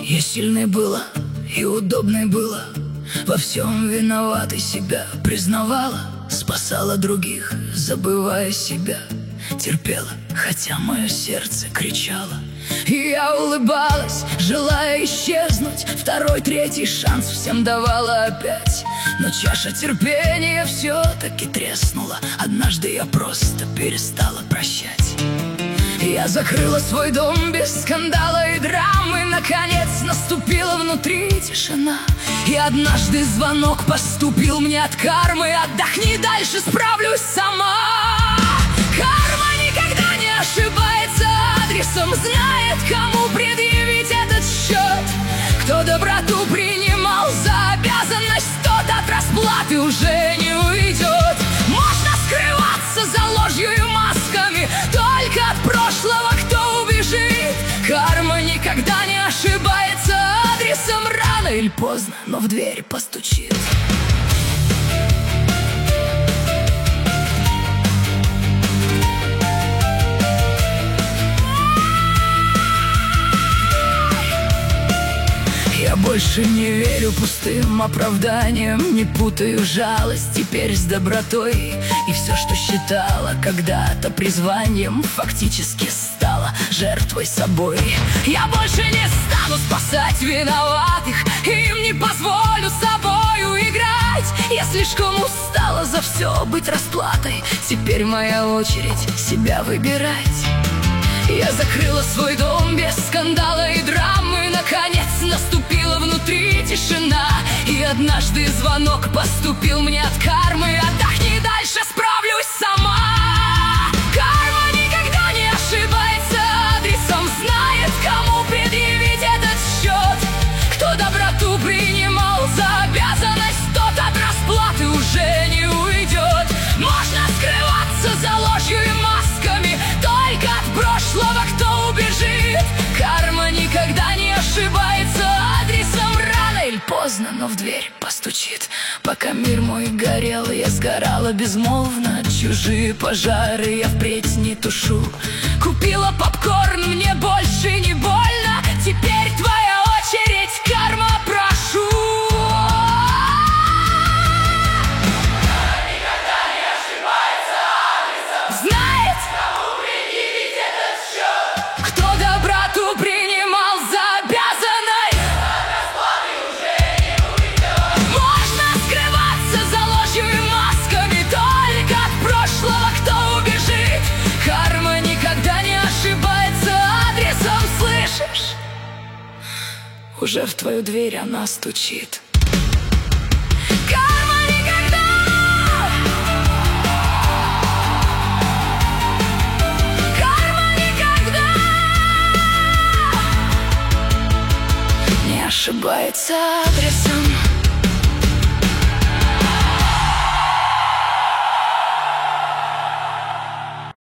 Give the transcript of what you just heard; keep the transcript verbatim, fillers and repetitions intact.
Я сильной была и удобной была, во всем виноватой себя признавала, спасала других, забывая себя, терпела, хотя мое сердце кричало. И я улыбалась, желая исчезнуть, второй, третий шанс всем давала опять. Но чаша терпения все-таки треснула, однажды я просто перестала прощать. Я закрыла свой дом без скандала и драмы, наконец наступила внутри тишина. И однажды звонок поступил мне от кармы: отдохни, дальше справлюсь сама. Карма никогда не ошибается адресом, знает, кому предъявить этот счет. Кто доброту принимал за обязанность, тот от расплаты уже не уйдет. Можно скрываться за ложью и масками, только от прошлого кто убежит. Карма никогда не ошибается адресом, рано или поздно, но в дверь постучит. Я больше не верю пустым оправданиям, не путаю жалость теперь с добротой. И все, что считала когда-то призванием, фактически стала жертвой собой. Я больше не стану спасать виноватых, им не позволю собою играть. Я слишком устала за все быть расплатой, теперь моя очередь себя выбирать. Я закрыла свой дом без скандала и драмы, наконец наступила внутри тишина. И однажды звонок поступил мне от кармы: отдохни, дальше справлюсь сама. Карма никогда не ошибается адресом, знает, кому предъявить этот счет. Кто доброту принимал за обязанность, тот от расплаты уже не уйдет. Можно скрываться за ложью и масками, только от прошлого кто убежит. Карма никогда не ошибается адресом, рано или поздно, но в дверь постучит. Пока мир мой горел, я сгорала безмолвно, чужие пожары я впредь не тушу. Купила попкорн, мне больше не больно, теперь твоя очередь, карма, прошу. Уже в твою дверь она стучит. Карма никогда, карма никогда не ошибается адресом.